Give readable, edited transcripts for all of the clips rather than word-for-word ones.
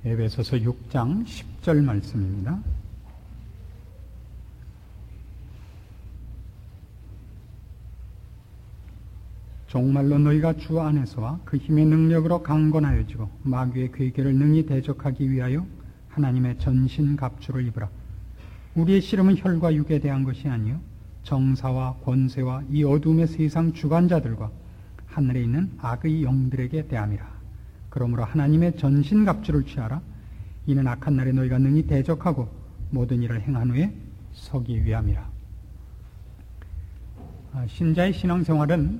에베소서 6장 10절 말씀입니다. 정말로 너희가 주 안에서와 그 힘의 능력으로 강건하여지고 마귀의 괴계를 능히 대적하기 위하여 하나님의 전신 갑주를 입으라. 우리의 씨름은 혈과 육에 대한 것이 아니요 정사와 권세와 이 어둠의 세상 주관자들과 하늘에 있는 악의 영들에게 대함이라. 그러므로 하나님의 전신 갑주를 취하라. 이는 악한 날에 너희가 능히 대적하고 모든 일을 행한 후에 서기 위함이라. 신자의 신앙생활은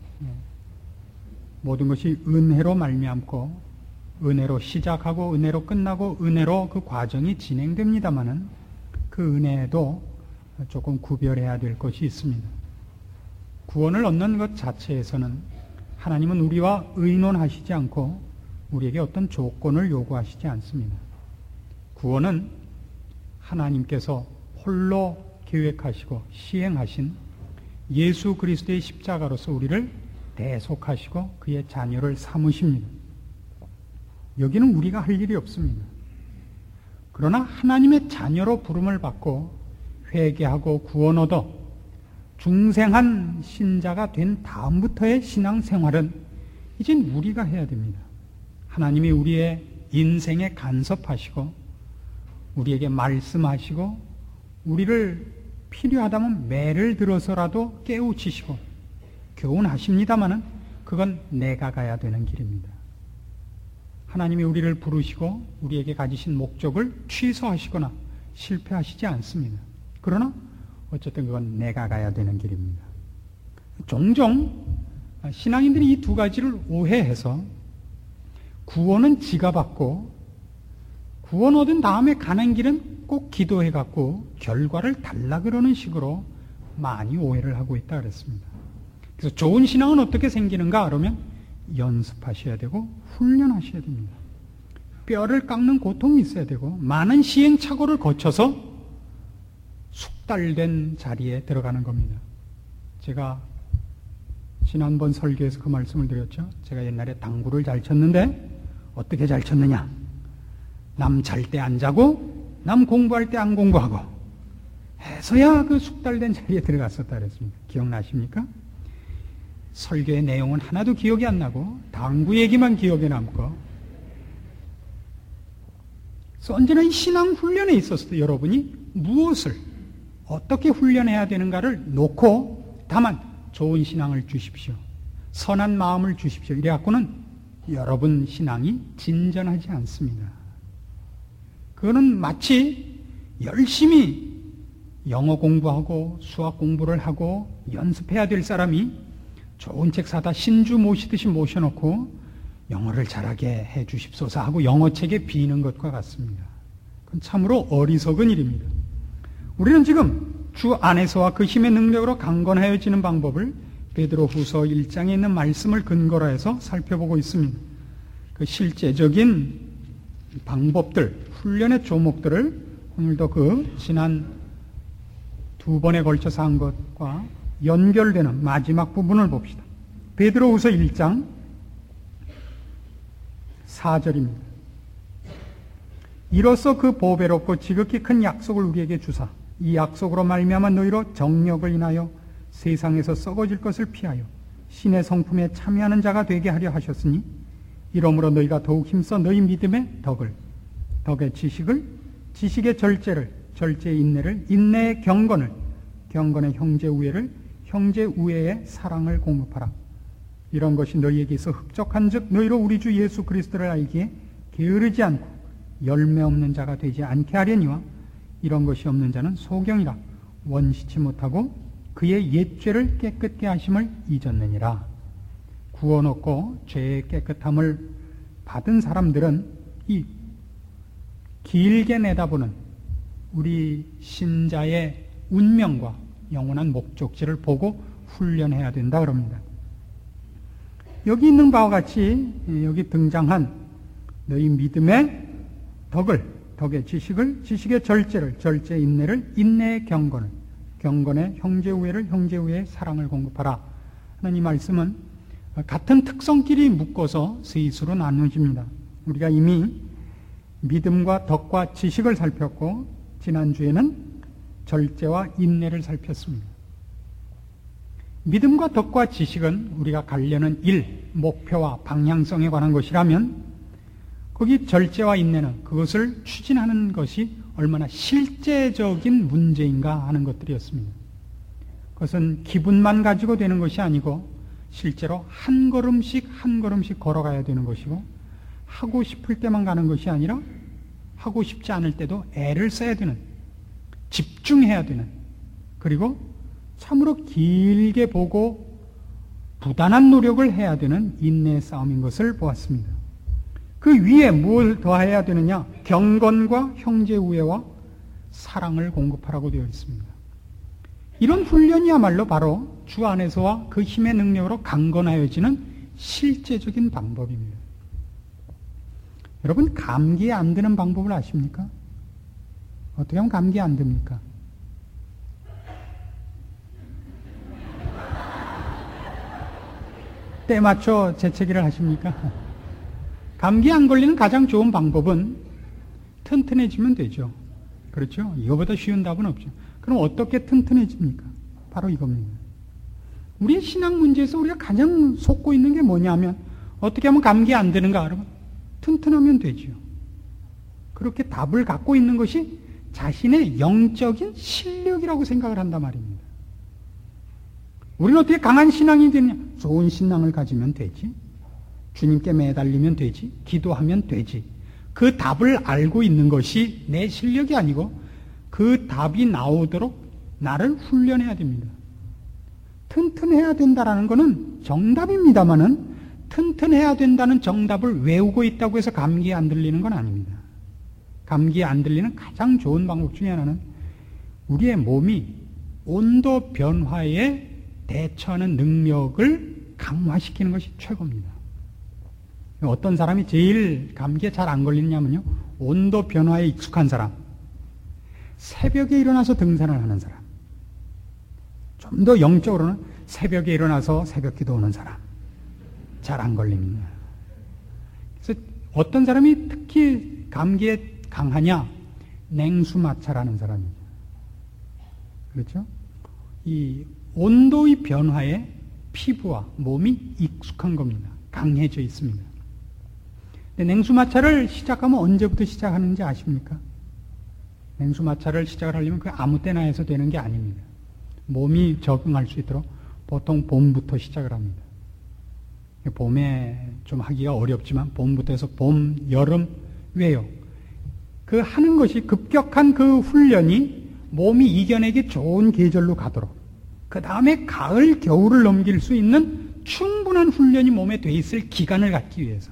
모든 것이 은혜로 말미암고 은혜로 시작하고 은혜로 끝나고 은혜로 그 과정이 진행됩니다마는 그 은혜에도 조금 구별해야 될 것이 있습니다. 구원을 얻는 것 자체에서는 하나님은 우리와 의논하시지 않고 우리에게 어떤 조건을 요구하시지 않습니다. 구원은 하나님께서 홀로 계획하시고 시행하신 예수 그리스도의 십자가로서 우리를 대속하시고 그의 자녀를 삼으십니다. 여기는 우리가 할 일이 없습니다. 그러나 하나님의 자녀로 부름을 받고 회개하고 구원 얻어 중생한 신자가 된 다음부터의 신앙생활은 이젠 우리가 해야 됩니다. 하나님이 우리의 인생에 간섭하시고 우리에게 말씀하시고 우리를 필요하다면 매를 들어서라도 깨우치시고 교훈하십니다마는 그건 내가 가야 되는 길입니다. 하나님이 우리를 부르시고 우리에게 가지신 목적을 취소하시거나 실패하시지 않습니다. 그러나 어쨌든 그건 내가 가야 되는 길입니다. 종종 신앙인들이 이 두 가지를 오해해서 구원은 지가 받고 구원 얻은 다음에 가는 길은 꼭 기도해 갖고 결과를 달라 그러는 식으로 많이 오해를 하고 있다 그랬습니다. 그래서 좋은 신앙은 어떻게 생기는가 그러면 연습하셔야 되고 훈련하셔야 됩니다. 뼈를 깎는 고통이 있어야 되고 많은 시행착오를 거쳐서 숙달된 자리에 들어가는 겁니다. 제가 지난번 설교에서 그 말씀을 드렸죠. 제가 옛날에 당구를 잘 쳤는데 어떻게 잘 쳤느냐? 남 잘 때 안 자고 남 공부할 때 안 공부하고 해서야 그 숙달된 자리에 들어갔었다 그랬습니다. 기억나십니까? 설교의 내용은 하나도 기억이 안 나고 당구 얘기만 기억에 남고, 그래서 언제나 이 신앙 훈련에 있어서도 여러분이 무엇을 어떻게 훈련해야 되는가를 놓고 다만 좋은 신앙을 주십시오, 선한 마음을 주십시오 이래갖고는 여러분 신앙이 진전하지 않습니다. 그거는 마치 열심히 영어 공부하고 수학 공부를 하고 연습해야 될 사람이 좋은 책 사다 신주 모시듯이 모셔놓고 영어를 잘하게 해 주십소서 하고 영어책에 비는 것과 같습니다. 그건 참으로 어리석은 일입니다. 우리는 지금 주 안에서와 그 힘의 능력으로 강건하여지는 방법을 베드로후서 1장에 있는 말씀을 근거로 해서 살펴보고 있습니다. 그 실제적인 방법들, 훈련의 조목들을 오늘도 그 지난 두 번에 걸쳐서 한 것과 연결되는 마지막 부분을 봅시다. 베드로후서 1장 4절입니다. 이로써 그 보배롭고 지극히 큰 약속을 우리에게 주사 이 약속으로 말미암아 너희로 정력을 인하여 세상에서 썩어질 것을 피하여 신의 성품에 참여하는 자가 되게 하려 하셨으니 이러므로 너희가 더욱 힘써 너희 믿음의 덕을, 덕의 지식을, 지식의 절제를, 절제의 인내를, 인내의 경건을, 경건의 형제 우애를, 형제 우애의 사랑을 공급하라. 이런 것이 너희에게 있어 흑족한 즉 너희로 우리 주 예수 그리스도를 알기에 게으르지 않고 열매 없는 자가 되지 않게 하려니와 이런 것이 없는 자는 소경이라 원시치 못하고 그의 옛죄를 깨끗게 하심을 잊었느니라. 구원 얻고 죄의 깨끗함을 받은 사람들은 이 길게 내다보는 우리 신자의 운명과 영원한 목적지를 보고 훈련해야 된다 그럽니다. 여기 있는 바와 같이 여기 등장한 너희 믿음의 덕을, 덕의 지식을, 지식의 절제를, 절제의 인내를, 인내의 경건을, 경건의 형제 우애를, 형제 우애의 사랑을 공급하라 하는 이 말씀은 같은 특성끼리 묶어서 셋으로 나누어집니다. 우리가 이미 믿음과 덕과 지식을 살폈고 지난주에는 절제와 인내를 살폈습니다. 믿음과 덕과 지식은 우리가 가려는 일, 목표와 방향성에 관한 것이라면 거기 절제와 인내는 그것을 추진하는 것이 얼마나 실제적인 문제인가 하는 것들이었습니다. 그것은 기분만 가지고 되는 것이 아니고 실제로 한 걸음씩 한 걸음씩 걸어가야 되는 것이고 하고 싶을 때만 가는 것이 아니라 하고 싶지 않을 때도 애를 써야 되는, 집중해야 되는, 그리고 참으로 길게 보고 부단한 노력을 해야 되는 인내의 싸움인 것을 보았습니다. 그 위에 뭘 더해야 되느냐? 경건과 형제 우애와 사랑을 공급하라고 되어 있습니다. 이런 훈련이야말로 바로 주 안에서와 그 힘의 능력으로 강건하여지는 실제적인 방법입니다. 여러분, 감기에 안 드는 방법을 아십니까? 어떻게 하면 감기에 안 듭니까? 때 맞춰 재채기를 하십니까? 감기에 안 걸리는 가장 좋은 방법은 튼튼해지면 되죠. 그렇죠? 이거보다 쉬운 답은 없죠. 그럼 어떻게 튼튼해집니까? 바로 이겁니다. 우리의 신앙 문제에서 우리가 가장 속고 있는 게 뭐냐면 어떻게 하면 감기에 안 드는가? 여러분, 튼튼하면 되지요. 그렇게 답을 갖고 있는 것이 자신의 영적인 실력이라고 생각을 한단 말입니다. 우리는 어떻게 강한 신앙이 되느냐? 좋은 신앙을 가지면 되지. 주님께 매달리면 되지. 기도하면 되지. 그 답을 알고 있는 것이 내 실력이 아니고 그 답이 나오도록 나를 훈련해야 됩니다. 튼튼해야 된다라는 것은 정답입니다만은 튼튼해야 된다는 정답을 외우고 있다고 해서 감기에 안 들리는 건 아닙니다. 감기에 안 들리는 가장 좋은 방법 중에 하나는 우리의 몸이 온도 변화에 대처하는 능력을 강화시키는 것이 최고입니다. 어떤 사람이 제일 감기에 잘 안 걸리냐면요, 온도 변화에 익숙한 사람, 새벽에 일어나서 등산을 하는 사람, 좀 더 영적으로는 새벽에 일어나서 새벽 기도 오는 사람, 잘 안 걸립니다. 그래서 어떤 사람이 특히 감기에 강하냐? 냉수마찰하는 사람이죠. 그렇죠? 이 온도의 변화에 피부와 몸이 익숙한 겁니다. 강해져 있습니다. 근데 냉수마찰을 시작하면 언제부터 시작하는지 아십니까? 냉수마찰을 시작을 하려면 그 아무 때나 해서 되는 게 아닙니다. 몸이 적응할 수 있도록 보통 봄부터 시작을 합니다. 봄에 좀 하기가 어렵지만 봄부터 해서 봄, 여름, 왜요? 그 하는 것이 급격한 그 훈련이 몸이 이겨내기 좋은 계절로 가도록, 그 다음에 가을, 겨울을 넘길 수 있는 충분한 훈련이 몸에 돼 있을 기간을 갖기 위해서.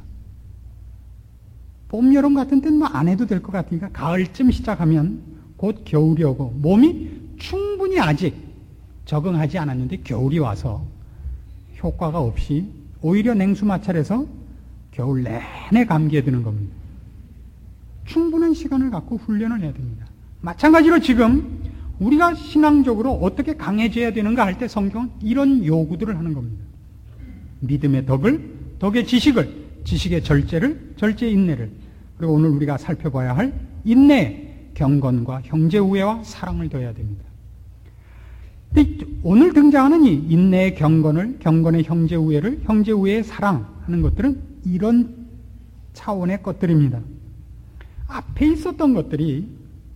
봄, 여름 같은 때는 뭐 안 해도 될 것 같으니까 가을쯤 시작하면 곧 겨울이 오고 몸이 충분히 아직 적응하지 않았는데 겨울이 와서 효과가 없이 오히려 냉수마찰해서 겨울 내내 감기에 드는 겁니다. 충분한 시간을 갖고 훈련을 해야 됩니다. 마찬가지로 지금 우리가 신앙적으로 어떻게 강해져야 되는가 할 때 성경은 이런 요구들을 하는 겁니다. 믿음의 덕을, 덕의 지식을, 지식의 절제를, 절제의 인내를, 그리고 오늘 우리가 살펴봐야 할 인내의 경건과 형제 우애와 사랑을 더해야 됩니다. 근데 오늘 등장하는 이 인내의 경건을, 경건의 형제 우애를, 형제 우애의 사랑하는 것들은 이런 차원의 것들입니다. 앞에 있었던 것들이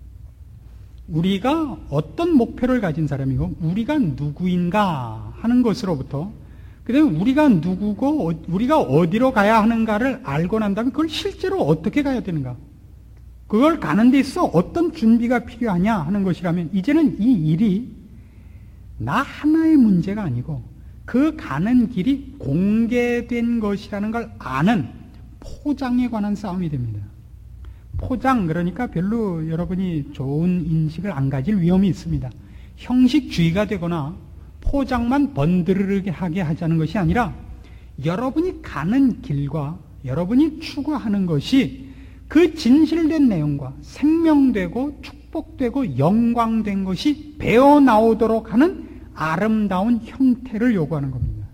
우리가 어떤 목표를 가진 사람이고 우리가 누구인가 하는 것으로부터, 그 다음에 우리가 누구고 우리가 어디로 가야 하는가를 알고 난 다음에 그걸 실제로 어떻게 가야 되는가, 그걸 가는 데 있어 어떤 준비가 필요하냐 하는 것이라면, 이제는 이 일이 나 하나의 문제가 아니고 그 가는 길이 공개된 것이라는 걸 아는 포장에 관한 싸움이 됩니다. 포장, 그러니까 별로 여러분이 좋은 인식을 안 가질 위험이 있습니다. 형식주의가 되거나 포장만 번드르르게 하게 하자는 것이 아니라 여러분이 가는 길과 여러분이 추구하는 것이 그 진실된 내용과 생명되고 축복되고 영광된 것이 배어 나오도록 하는 아름다운 형태를 요구하는 겁니다.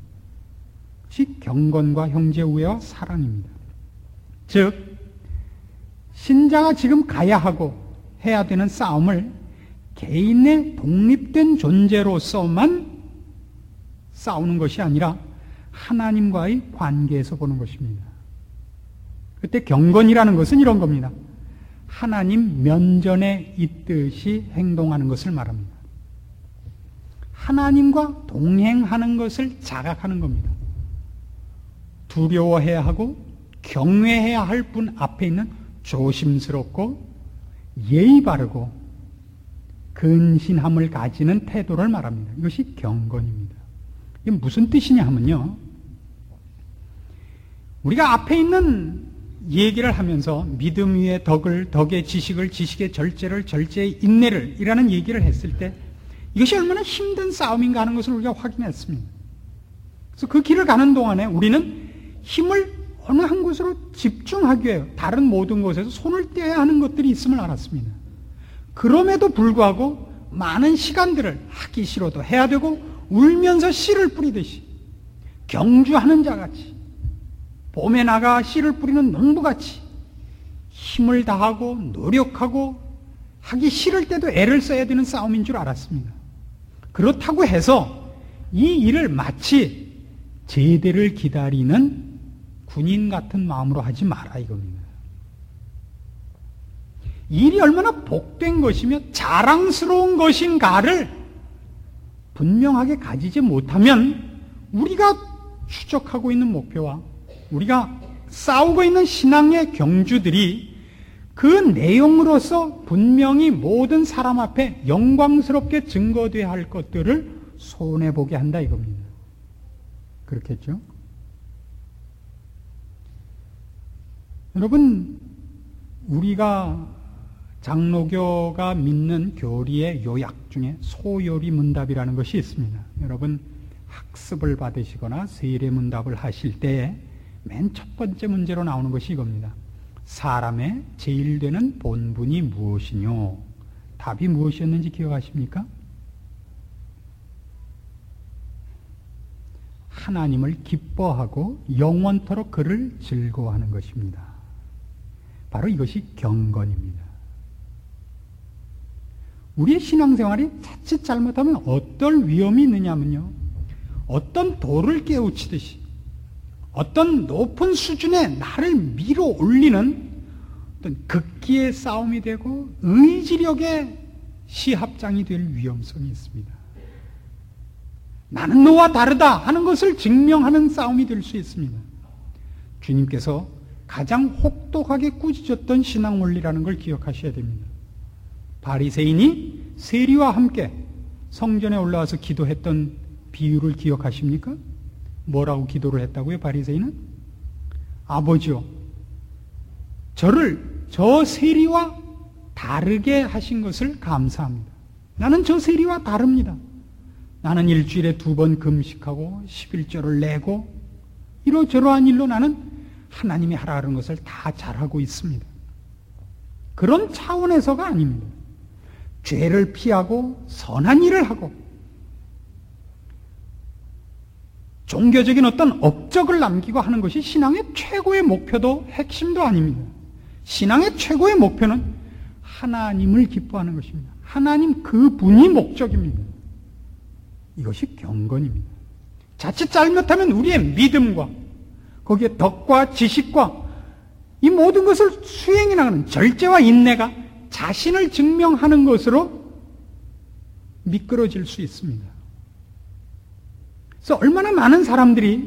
그것이 경건과 형제 우애와 사랑입니다. 즉 신자가 지금 가야 하고 해야 되는 싸움을 개인의 독립된 존재로서만 싸우는 것이 아니라 하나님과의 관계에서 보는 것입니다. 그때 경건이라는 것은 이런 겁니다. 하나님 면전에 있듯이 행동하는 것을 말합니다. 하나님과 동행하는 것을 자각하는 겁니다. 두려워해야 하고 경외해야 할 분 앞에 있는 조심스럽고 예의 바르고 근신함을 가지는 태도를 말합니다. 이것이 경건입니다. 이게 무슨 뜻이냐 하면요, 우리가 앞에 있는 얘기를 하면서 믿음 위에 덕을, 덕의 지식을, 지식의 절제를, 절제의 인내를 이라는 얘기를 했을 때 이것이 얼마나 힘든 싸움인가 하는 것을 우리가 확인했습니다. 그래서 그 길을 가는 동안에 우리는 힘을 어느 한 곳으로 집중하기 위해 다른 모든 곳에서 손을 떼야 하는 것들이 있음을 알았습니다. 그럼에도 불구하고 많은 시간들을 하기 싫어도 해야 되고 울면서 씨를 뿌리듯이 경주하는 자같이 봄에 나가 씨를 뿌리는 농부같이 힘을 다하고 노력하고 하기 싫을 때도 애를 써야 되는 싸움인 줄 알았습니다. 그렇다고 해서 이 일을 마치 제대를 기다리는 군인 같은 마음으로 하지 마라 이겁니다. 일이 얼마나 복된 것이며 자랑스러운 것인가를 분명하게 가지지 못하면 우리가 추적하고 있는 목표와 우리가 싸우고 있는 신앙의 경주들이 그 내용으로서 분명히 모든 사람 앞에 영광스럽게 증거되어야 할 것들을 손해보게 한다 이겁니다. 그렇겠죠? 여러분, 우리가 장로교가 믿는 교리의 요약 중에 소요리 문답이라는 것이 있습니다. 여러분 학습을 받으시거나 세례문답을 하실 때 맨 첫 번째 문제로 나오는 것이 이겁니다. 사람의 제일 되는 본분이 무엇이뇨? 답이 무엇이었는지 기억하십니까? 하나님을 기뻐하고 영원토록 그를 즐거워하는 것입니다. 바로 이것이 경건입니다. 우리의 신앙생활이 자칫 잘못하면 어떤 위험이 있느냐면요, 어떤 돌을 깨우치듯이 어떤 높은 수준에 나를 밀어 올리는 어떤 극기의 싸움이 되고 의지력의 시합장이 될 위험성이 있습니다. 나는 너와 다르다 하는 것을 증명하는 싸움이 될 수 있습니다. 주님께서 가장 혹독하게 꾸짖었던 신앙 원리라는 걸 기억하셔야 됩니다. 바리새인이 세리와 함께 성전에 올라와서 기도했던 비유를 기억하십니까? 뭐라고 기도를 했다고요? 바리새인은 아버지요, 저를 저 세리와 다르게 하신 것을 감사합니다. 나는 저 세리와 다릅니다. 나는 일주일에 2번 금식하고 11조를 내고 이러저러한 일로 나는 하나님이 하라 하는 것을 다 잘하고 있습니다. 그런 차원에서가 아닙니다. 죄를 피하고 선한 일을 하고 종교적인 어떤 업적을 남기고 하는 것이 신앙의 최고의 목표도 핵심도 아닙니다. 신앙의 최고의 목표는 하나님을 기뻐하는 것입니다. 하나님 그분이 목적입니다. 이것이 경건입니다. 자칫 잘못하면 우리의 믿음과 거기에 덕과 지식과 이 모든 것을 수행해 나가는 절제와 인내가 자신을 증명하는 것으로 미끄러질 수 있습니다. 그래서 얼마나 많은 사람들이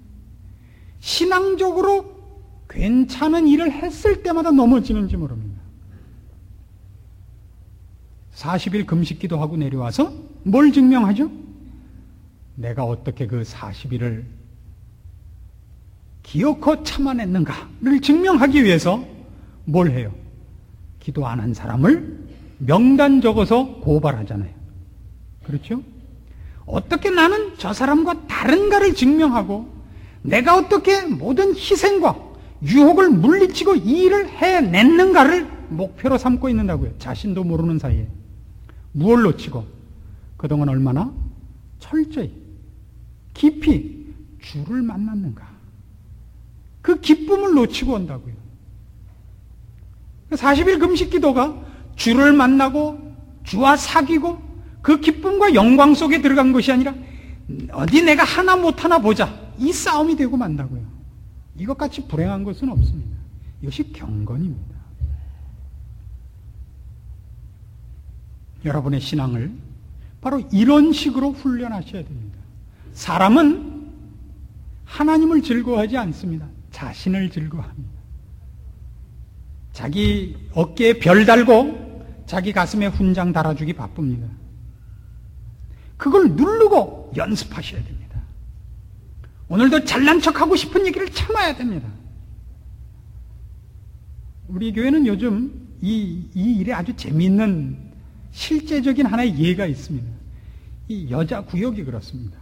신앙적으로 괜찮은 일을 했을 때마다 넘어지는지 모릅니다. 40일 금식기도 하고 내려와서 뭘 증명하죠? 내가 어떻게 그 40일을 기어코 참아냈는가를 증명하기 위해서 뭘 해요? 기도 안 한 사람을 명단 적어서 고발하잖아요. 그렇죠? 어떻게 나는 저 사람과 다른가를 증명하고 내가 어떻게 모든 희생과 유혹을 물리치고 이 일을 해냈는가를 목표로 삼고 있는다고요. 자신도 모르는 사이에. 무엇을 놓치고 그동안 얼마나 철저히 깊이 주를 만났는가. 그 기쁨을 놓치고 온다고요. 40일 금식 기도가 주를 만나고 주와 사귀고 그 기쁨과 영광 속에 들어간 것이 아니라 어디 내가 하나 못하나 보자, 이 싸움이 되고 만다고요. 이것같이 불행한 것은 없습니다. 이것이 경건입니다. 여러분의 신앙을 바로 이런 식으로 훈련하셔야 됩니다. 사람은 하나님을 즐거워하지 않습니다. 자신을 즐거워합니다. 자기 어깨에 별 달고 자기 가슴에 훈장 달아주기 바쁩니다. 그걸 누르고 연습하셔야 됩니다. 오늘도 잘난 척하고 싶은 얘기를 참아야 됩니다. 우리 교회는 요즘 이 일에 아주 재미있는 실제적인 하나의 예가 있습니다. 이 여자 구역이 그렇습니다.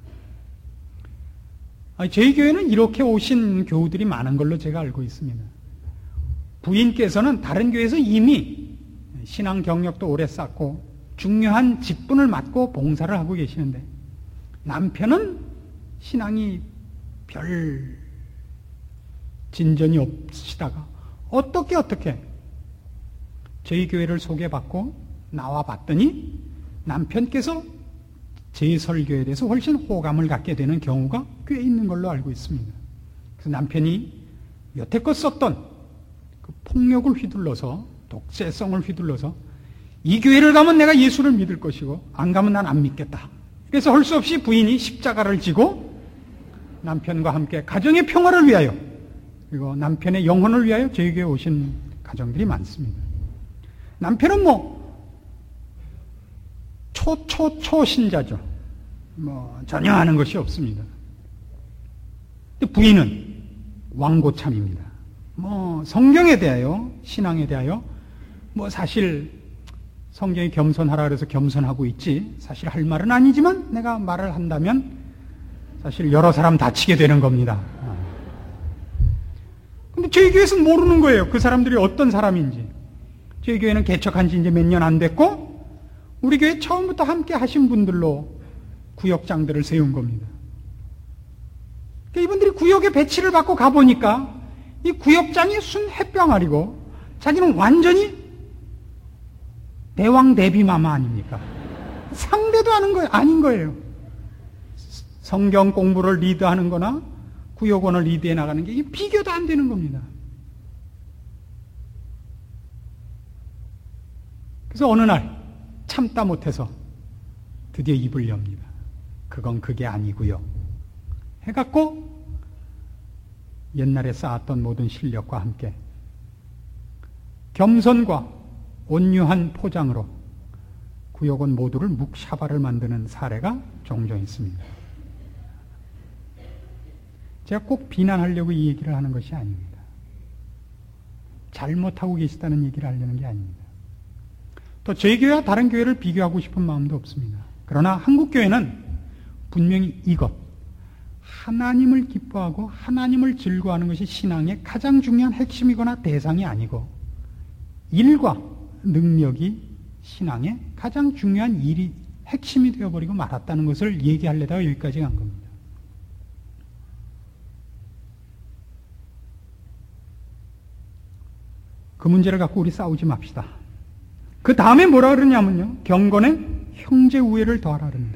저희 교회는 이렇게 오신 교우들이 많은 걸로 제가 알고 있습니다. 부인께서는 다른 교회에서 이미 신앙 경력도 오래 쌓고 중요한 직분을 맡고 봉사를 하고 계시는데, 남편은 신앙이 별 진전이 없으시다가 어떻게 저희 교회를 소개받고 나와 봤더니 남편께서 제 설교에 대해서 훨씬 호감을 갖게 되는 경우가 꽤 있는 걸로 알고 있습니다. 그래서 남편이 여태껏 썼던 그 폭력을 휘둘러서, 독재성을 휘둘러서 이 교회를 가면 내가 예수를 믿을 것이고 안 가면 난 안 믿겠다. 그래서 할 수 없이 부인이 십자가를 지고 남편과 함께 가정의 평화를 위하여, 그리고 남편의 영혼을 위하여 저희 교회에 오신 가정들이 많습니다. 남편은 초신자죠. 전혀 아는 것이 없습니다. 근데 부인은 왕고참입니다. 성경에 대하여, 신앙에 대하여, 사실 성경이 겸손하라 그래서 겸손하고 있지, 사실 할 말은 아니지만 내가 말을 한다면 사실 여러 사람 다치게 되는 겁니다. 근데 저희 교회에서는 모르는 거예요. 그 사람들이 어떤 사람인지. 저희 교회는 개척한 지 이제 몇 년 안 됐고, 우리 교회 처음부터 함께 하신 분들로 구역장들을 세운 겁니다. 그러니까 이분들이 구역에 배치를 받고 가보니까 이 구역장이 순 햇병아리고 자기는 완전히 대왕 대비마마 아닙니까? 상대도 아닌 거예요. 성경 공부를 리드하는 거나 구역원을 리드해 나가는 게 비교도 안 되는 겁니다. 그래서 어느 날 참다 못해서 드디어 입을 엽니다. 그건 그게 아니고요 해갖고 옛날에 쌓았던 모든 실력과 함께 겸손과 온유한 포장으로 구역원 모두를 묵샤바를 만드는 사례가 종종 있습니다. 제가 꼭 비난하려고 이 얘기를 하는 것이 아닙니다. 잘못하고 계시다는 얘기를 하려는 게 아닙니다. 또 저희 교회와 다른 교회를 비교하고 싶은 마음도 없습니다. 그러나 한국 교회는 분명히 이것, 하나님을 기뻐하고 하나님을 즐거워하는 것이 신앙의 가장 중요한 핵심이거나 대상이 아니고, 일과 능력이 신앙의 가장 중요한 일이 핵심이 되어버리고 말았다는 것을 얘기하려다가 여기까지 간 겁니다. 그 문제를 갖고 우리 싸우지 맙시다. 그 다음에 뭐라 그러냐면요, 경건에 형제 우애를 더하라 그럽니다.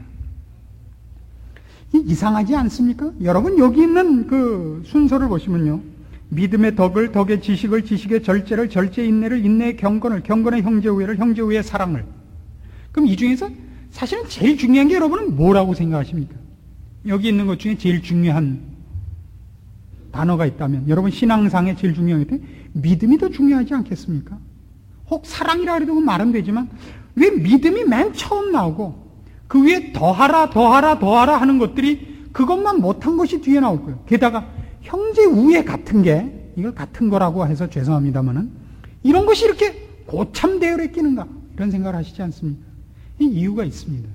이상하지 않습니까? 여러분 여기 있는 그 순서를 보시면요, 믿음의 덕을, 덕의 지식을, 지식의 절제를, 절제의 인내를, 인내의 경건을, 경건의 형제 우애를, 형제 우애의 사랑을. 그럼 이 중에서 사실은 제일 중요한 게 여러분은 뭐라고 생각하십니까? 여기 있는 것 중에 제일 중요한 단어가 있다면 여러분 신앙상에 제일 중요한 게 믿음이 더 중요하지 않겠습니까? 혹 사랑이라 그래도 말은 되지만 왜 믿음이 맨 처음 나오고 그 위에 더하라 하는 것들이 그것만 못한 것이 뒤에 나올 거예요. 게다가 형제 우애 같은 게, 이걸 같은 거라고 해서 죄송합니다만은 이런 것이 이렇게 고참 대열에 끼는가, 이런 생각을 하시지 않습니까? 이 이유가 있습니다.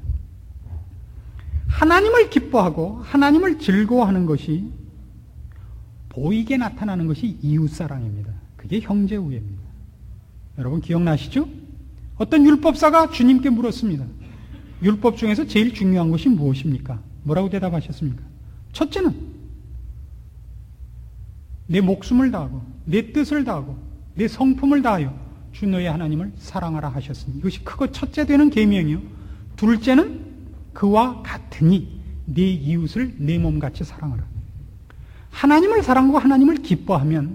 하나님을 기뻐하고 하나님을 즐거워하는 것이 보이게 나타나는 것이 이웃사랑입니다. 그게 형제 우애입니다. 여러분 기억나시죠? 어떤 율법사가 주님께 물었습니다. 율법 중에서 제일 중요한 것이 무엇입니까? 뭐라고 대답하셨습니까? 첫째는 내 목숨을 다하고 내 뜻을 다하고 내 성품을 다하여 주 너의 하나님을 사랑하라 하셨으니 이것이 크고 첫째 되는 계명이요. 둘째는 그와 같으니 네 이웃을 내 몸같이 사랑하라. 하나님을 사랑하고 하나님을 기뻐하면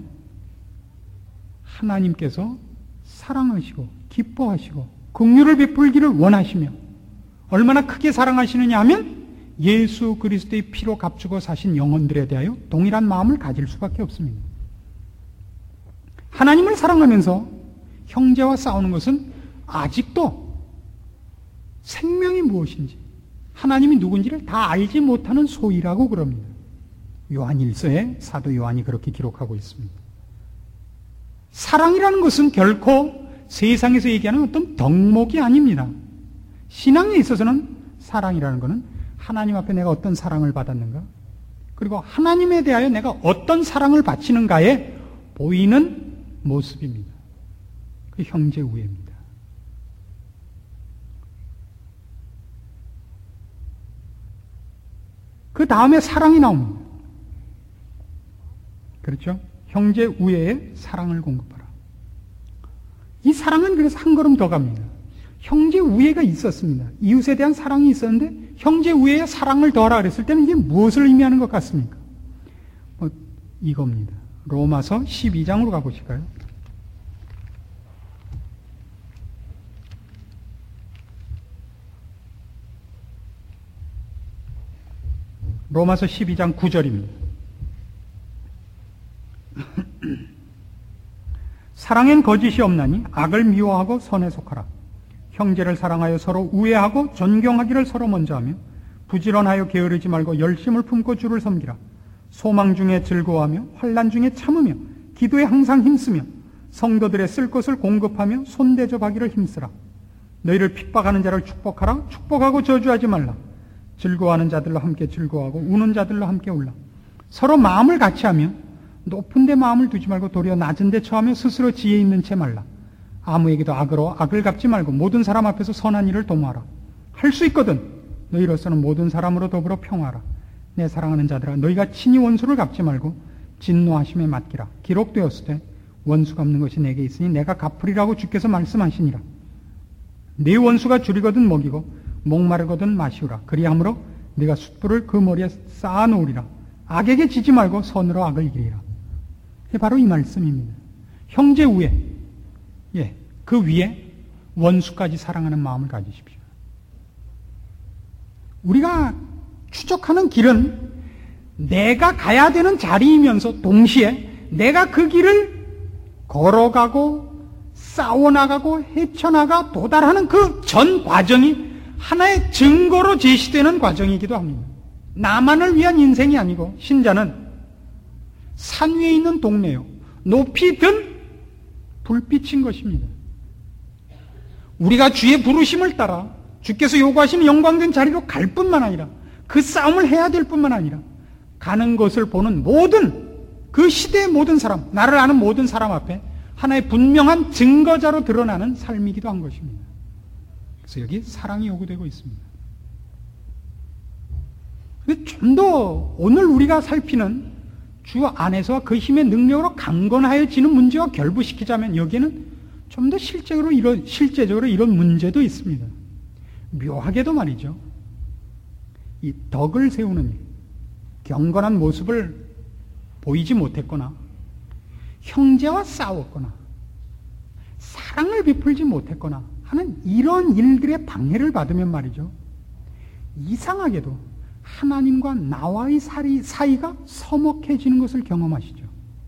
하나님께서 사랑하시고 기뻐하시고 긍휼을 베풀기를 원하시며 얼마나 크게 사랑하시느냐 하면 예수 그리스도의 피로 값주고 사신 영혼들에 대하여 동일한 마음을 가질 수밖에 없습니다. 하나님을 사랑하면서 형제와 싸우는 것은 아직도 생명이 무엇인지 하나님이 누군지를 다 알지 못하는 소위라고 그럽니다. 요한 1서에 사도 요한이 그렇게 기록하고 있습니다. 사랑이라는 것은 결코 세상에서 얘기하는 어떤 덕목이 아닙니다. 신앙에 있어서는 사랑이라는 것은 하나님 앞에 내가 어떤 사랑을 받았는가, 그리고 하나님에 대하여 내가 어떤 사랑을 바치는가에 보이는 모습입니다. 그 형제 우애입니다. 그 다음에 사랑이 나옵니다. 그렇죠? 형제 우애에 사랑을 공급하라. 이 사랑은 그래서 한 걸음 더 갑니다. 형제 우애가 있었습니다. 이웃에 대한 사랑이 있었는데 형제 우애에 사랑을 더하라 그랬을 때는 이게 무엇을 의미하는 것 같습니까? 이겁니다. 로마서 12장으로 가보실까요? 로마서 12장 9절입니다. 사랑엔 거짓이 없나니 악을 미워하고 선에 속하라. 형제를 사랑하여 서로 우애하고 존경하기를 서로 먼저 하며 부지런하여 게으르지 말고 열심을 품고 주를 섬기라. 소망 중에 즐거워하며 환난 중에 참으며 기도에 항상 힘쓰며 성도들의 쓸 것을 공급하며 손대접하기를 힘쓰라. 너희를 핍박하는 자를 축복하라. 축복하고 저주하지 말라. 즐거워하는 자들로 함께 즐거워하고 우는 자들로 함께 울라. 서로 마음을 같이 하며 높은 데 마음을 두지 말고 도리어 낮은 데 처하며 스스로 지혜 있는 채 말라. 아무에게도 악으로 악을 갚지 말고 모든 사람 앞에서 선한 일을 도모하라. 할 수 있거든 너희로서는 모든 사람으로 더불어 평화하라. 내 사랑하는 자들아, 너희가 친히 원수를 갚지 말고 진노하심에 맡기라. 기록되었으되 원수 갚는 것이 내게 있으니 내가 갚으리라고 주께서 말씀하시니라. 네 원수가 줄이거든 먹이고 목마르거든 마시우라. 그리함으로 네가 숯불을 그 머리에 쌓아놓으리라. 악에게 지지 말고 선으로 악을 이기리라. 바로 이 말씀입니다. 형제 우애, 그 위에 원수까지 사랑하는 마음을 가지십시오. 우리가 추적하는 길은 내가 가야 되는 자리이면서 동시에 내가 그 길을 걸어가고 싸워나가고 헤쳐나가 도달하는 그 전 과정이 하나의 증거로 제시되는 과정이기도 합니다. 나만을 위한 인생이 아니고 신자는 산 위에 있는 동네요, 높이 든 불빛인 것입니다. 우리가 주의 부르심을 따라 주께서 요구하시는 영광된 자리로 갈 뿐만 아니라 그 싸움을 해야 될 뿐만 아니라 가는 것을 보는 모든 그 시대의 모든 사람, 나를 아는 모든 사람 앞에 하나의 분명한 증거자로 드러나는 삶이기도 한 것입니다. 그래서 여기 사랑이 요구되고 있습니다. 근데 좀 더 오늘 우리가 살피는 주 안에서 그 힘의 능력으로 강건하여지는 문제와 결부시키자면 여기에는 좀 더 실제적으로 이런 문제도 있습니다. 묘하게도 말이죠. 이 덕을 세우는 일, 경건한 모습을 보이지 못했거나 형제와 싸웠거나 사랑을 베풀지 못했거나 하는 이런 일들의 방해를 받으면 말이죠. 이상하게도 하나님과 나와의 사이가 서먹해지는 것을 경험하시죠.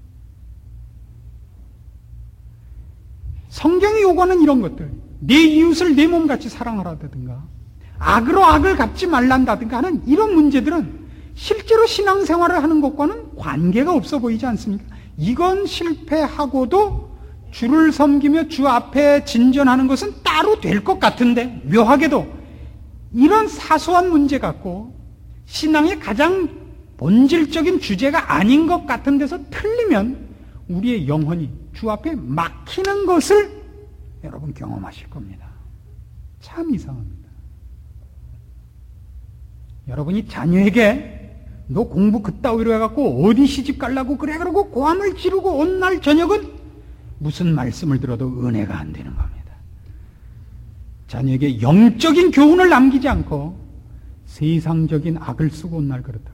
성경이 요구하는 이런 것들, 내 이웃을 내 몸같이 사랑하라든가 악으로 악을 갚지 말란다든가 하는 이런 문제들은 실제로 신앙생활을 하는 것과는 관계가 없어 보이지 않습니까? 이건 실패하고도 주를 섬기며 주 앞에 진전하는 것은 따로 될 것 같은데 묘하게도 이런 사소한 문제 갖고 신앙의 가장 본질적인 주제가 아닌 것 같은 데서 틀리면 우리의 영혼이 주 앞에 막히는 것을 여러분 경험하실 겁니다. 참 이상합니다. 여러분이 자녀에게 너 공부 그따위로 해갖고 어디 시집 가려고 그래 그러고 고함을 지르고 온 날 저녁은 무슨 말씀을 들어도 은혜가 안 되는 겁니다. 자녀에게 영적인 교훈을 남기지 않고 세상적인 악을 쓰고 온 날 그렇다고.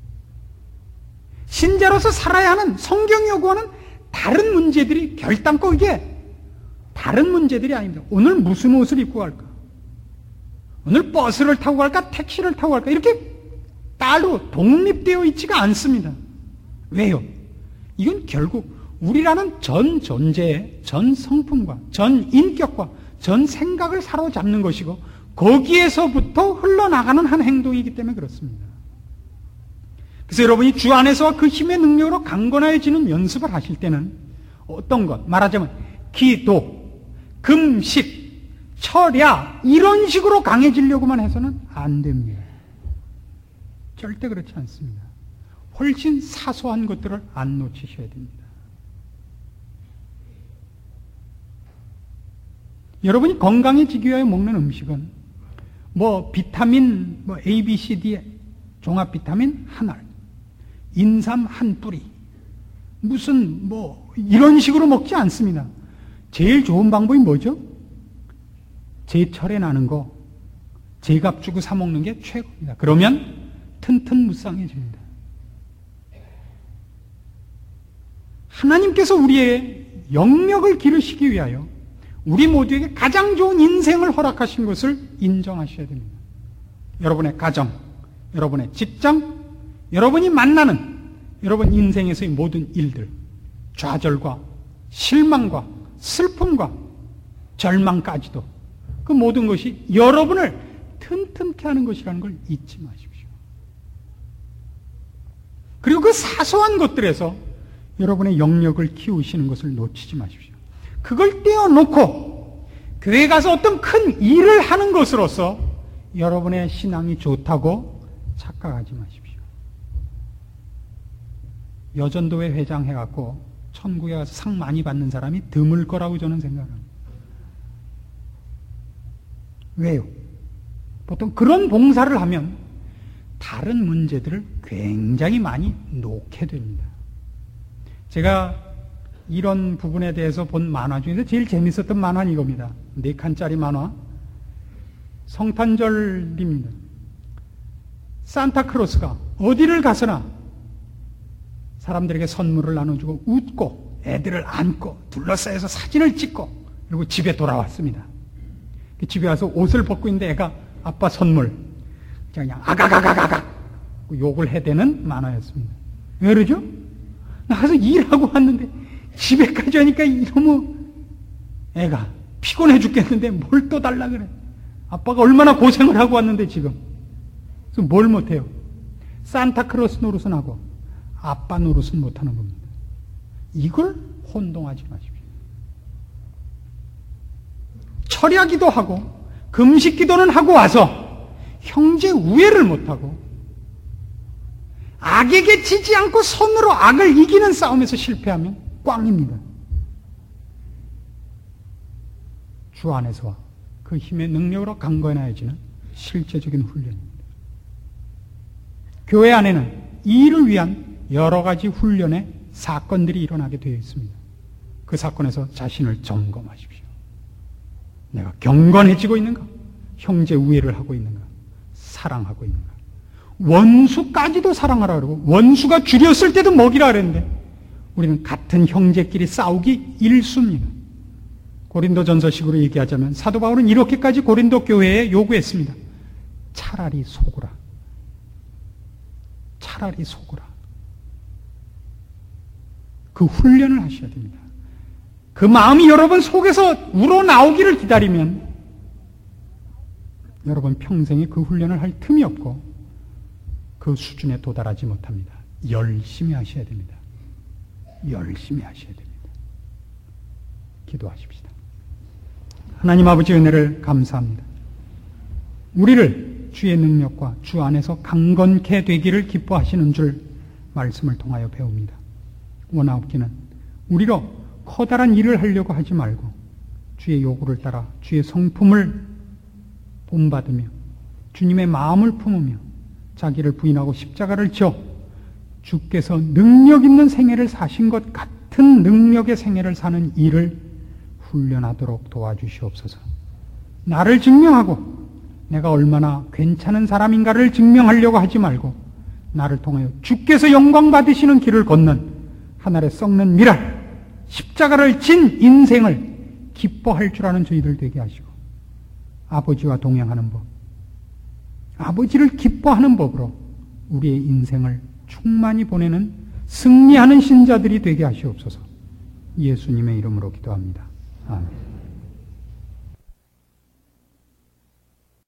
신자로서 살아야 하는 성경이 요구하는 다른 문제들이 결단코 이게 다른 문제들이 아닙니다. 오늘 무슨 옷을 입고 갈까? 오늘 버스를 타고 갈까? 택시를 타고 갈까? 이렇게 따로 독립되어 있지가 않습니다. 왜요? 이건 결국 우리라는 전 존재의 전 성품과 전 인격과 전 생각을 사로잡는 것이고 거기에서부터 흘러나가는 한 행동이기 때문에 그렇습니다. 그래서 여러분이 주 안에서와 그 힘의 능력으로 강건해지는 연습을 하실 때는 어떤 것, 말하자면 기도, 금식, 철야 이런 식으로 강해지려고만 해서는 안 됩니다. 절대 그렇지 않습니다. 훨씬 사소한 것들을 안 놓치셔야 됩니다. 여러분이 건강해지기 위해 먹는 음식은 비타민 A, B, C, D 종합 비타민 한 알, 인삼 한 뿌리 무슨 이런 식으로 먹지 않습니다. 제일 좋은 방법이 뭐죠? 제철에 나는 거 제값 주고 사 먹는 게 최고입니다. 그러면 튼튼무쌍해집니다. 하나님께서 우리의 영역을 기르시기 위하여 우리 모두에게 가장 좋은 인생을 허락하신 것을 인정하셔야 됩니다. 여러분의 가정, 여러분의 직장, 여러분이 만나는 여러분 인생에서의 모든 일들, 좌절과 실망과 슬픔과 절망까지도 그 모든 것이 여러분을 튼튼케 하는 것이라는 걸 잊지 마십시오. 그리고 그 사소한 것들에서 여러분의 영역을 키우시는 것을 놓치지 마십시오. 그걸 떼어놓고 교회 가서 어떤 큰 일을 하는 것으로서 여러분의 신앙이 좋다고 착각하지 마십시오. 여전도회 회장 해갖고 천국에 가서 상 많이 받는 사람이 드물 거라고 저는 생각합니다. 왜요? 보통 그런 봉사를 하면 다른 문제들을 굉장히 많이 놓게 됩니다. 제가 이런 부분에 대해서 본 만화 중에서 제일 재밌었던 만화는 이겁니다. 4칸짜리 만화. 성탄절입니다. 산타크로스가 어디를 가서나 사람들에게 선물을 나눠주고 웃고 애들을 안고 둘러싸여서 사진을 찍고 그리고 집에 돌아왔습니다. 집에 와서 옷을 벗고 있는데 애가 아빠 선물 그냥 아가가가가가 욕을 해대는 만화였습니다. 왜 그러죠? 나가서 일하고 왔는데 집에까지 오니까 너무 애가 피곤해 죽겠는데 뭘 또 달라 그래. 아빠가 얼마나 고생을 하고 왔는데 지금. 그래서 뭘 못해요? 산타크로스 노릇은 하고 아빠 노릇은 못하는 겁니다. 이걸 혼동하지 마십시오. 철야기도 하고 금식기도는 하고 와서 형제 우애를 못하고 악에게 지지 않고 손으로 악을 이기는 싸움에서 실패하면 꽝입니다. 주 안에서와 그 힘의 능력으로 강건해지는 실제적인 훈련입니다. 교회 안에는 이 일을 위한 여러 가지 훈련의 사건들이 일어나게 되어 있습니다. 그 사건에서 자신을 점검하십시오. 내가 경건해지고 있는가? 형제 우애를 하고 있는가? 사랑하고 있는가? 원수까지도 사랑하라 그러고 원수가 줄였을 때도 먹이라 그랬는데 우리는 같은 형제끼리 싸우기 일쑤입니다. 고린도전서식으로 얘기하자면 사도 바울은 이렇게까지 고린도 교회에 요구했습니다. 차라리 속으라. 차라리 속으라. 그 훈련을 하셔야 됩니다. 그 마음이 여러분 속에서 우러나오기를 기다리면 여러분 평생에 그 훈련을 할 틈이 없고 그 수준에 도달하지 못합니다. 열심히 하셔야 됩니다. 열심히 하셔야 됩니다. 기도하십시다. 하나님 아버지 은혜를 감사합니다. 우리를 주의 능력과 주 안에서 강건케 되기를 기뻐하시는 줄 말씀을 통하여 배웁니다. 원하옵기는 우리로 커다란 일을 하려고 하지 말고 주의 요구를 따라 주의 성품을 본받으며 주님의 마음을 품으며 자기를 부인하고 십자가를 지어 주께서 능력 있는 생애를 사신 것 같은 같은 능력의 생애를 사는 일을 훈련하도록 도와주시옵소서. 나를 증명하고 내가 얼마나 괜찮은 사람인가를 증명하려고 하지 말고 나를 통하여 주께서 영광 받으시는 길을 걷는 하늘에 썩는 미랄, 십자가를 진 인생을 기뻐할 줄 아는 저희들 되게 하시고 아버지와 동행하는 법, 아버지를 기뻐하는 법으로 우리의 인생을 충만히 보내는 승리하는 신자들이 되게 하시옵소서. 예수님의 이름으로 기도합니다. 아멘.